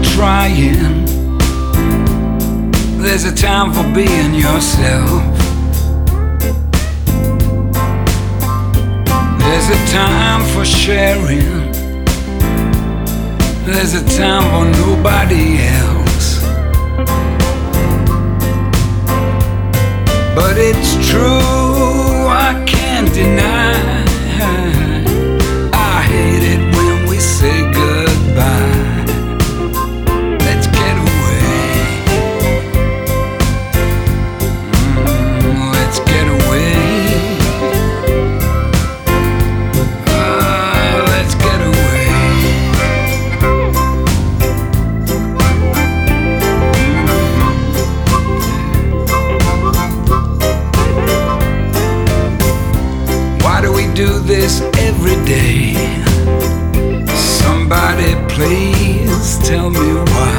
trying. There's a time for being yourself. There's a time for sharing. There's a time for nobody else. But it's true, I can't deny. I hate it when we say goodbye. Let's get away. Let's get away. Let's get away. Why do we do this every day? Somebody please tell me why.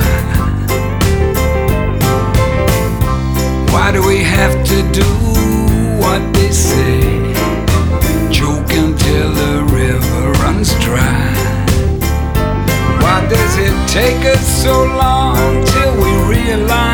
Why do we have to do what they say? Joke until the river runs dry. Why does it take us so long till we realize